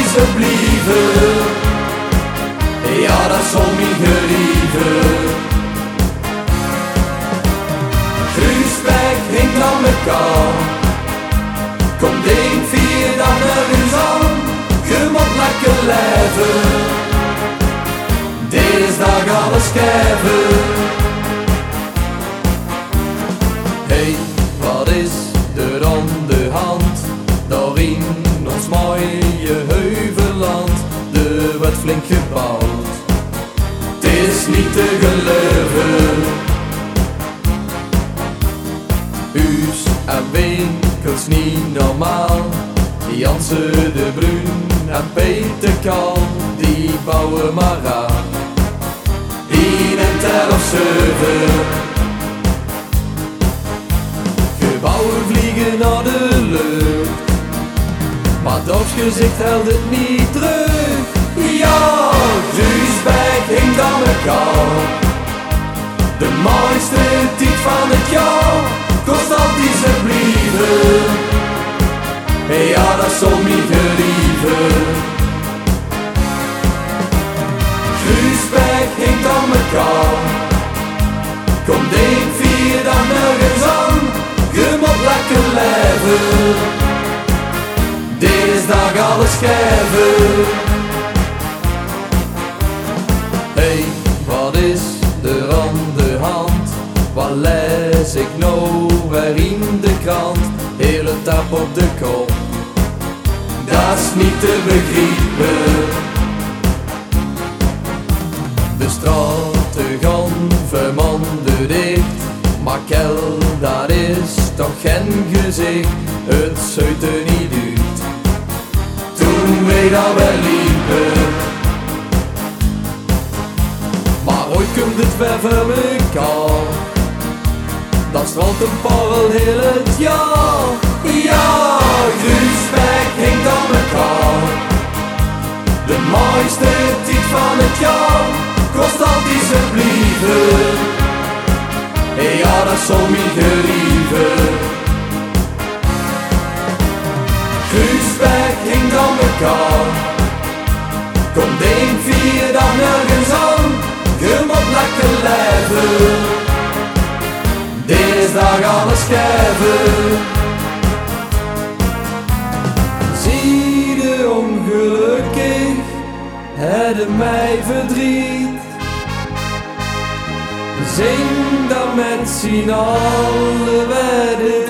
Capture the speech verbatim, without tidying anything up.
ze blijven. Ja, dat zal me gerieven. Kruisweg hinkt aan mekaar. Kom deen vier dan ergens aan. Je moet lekker leven. Deze dag alles geven. Hey, wat is er aan de hand? Daar in ons mooie heuvelland. Er wordt flink gebouwd. Het is niet te geloven. Huis en winkels niet normaal. Jansen de Bruin en Peter Kaal, die bouwen maar aan. In en ter of zeven. Gebouwen vliegen naar de lucht, maar dorpsgezicht houdt het niet terug. Ja, Kruisweg hinkt aan mekaar. De mooiste tijd van het jaar kost altijd ze blijven. Ja, dat zal me gerieven. Kruisweg hinkt aan mekaar. Kom deen vier dan nergens aan. Je moet lekker leven. Deze dag alles geven. Hey, wat is er aan de hand? Wat lees ik nou weer in de krant? Hele tap op de kop, dat is niet te begrijpen. De straten gaan vermanden dicht, maar kel, dat is toch geen gezicht. Het zuid er niet uit, toen wij daar wel liepen. Maar ooit komt het weer voor mekaar. Dat strand een parel heel het jaar. Ja, Kruisweg hinkt aan mekaar. De mooiste tijd van het jaar kost altijd ze blijven. Ja, dat zal me gerieven. Kruisweg hinkt aan mekaar. Kom deen vier dan nergens aan. Je moet lekker leven. Deze dag alles geven. Zie de ongelukkig, het mij verdriet. Zing dan met z'n allen bij dit